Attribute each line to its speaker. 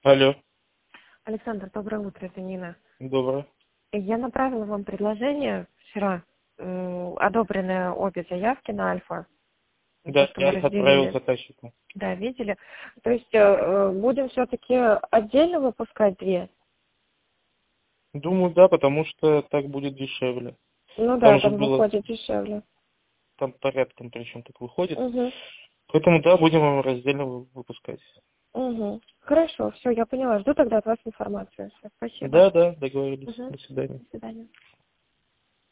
Speaker 1: Алло,
Speaker 2: Александр, доброе утро, это Нина.
Speaker 1: доброе.
Speaker 2: Я направила вам предложение вчера, одобренные обе заявки на Альфа, то,
Speaker 1: Да,
Speaker 2: что
Speaker 1: я
Speaker 2: мы
Speaker 1: их отправил
Speaker 2: разделили.
Speaker 1: заказчику.
Speaker 2: Да, видели? То есть будем все-таки отдельно выпускать две?
Speaker 1: Думаю, да, потому что так будет дешевле.
Speaker 2: Ну да,
Speaker 1: Там же
Speaker 2: там
Speaker 1: было,
Speaker 2: выходит дешевле.
Speaker 1: там порядком причем так выходит.
Speaker 2: Угу.
Speaker 1: Поэтому да, будем его раздельно выпускать.
Speaker 2: Угу. Хорошо, все, я поняла. Жду тогда от вас информацию. Всё, спасибо.
Speaker 1: Да, да, договорились.
Speaker 2: Угу.
Speaker 1: До свидания.
Speaker 2: До свидания.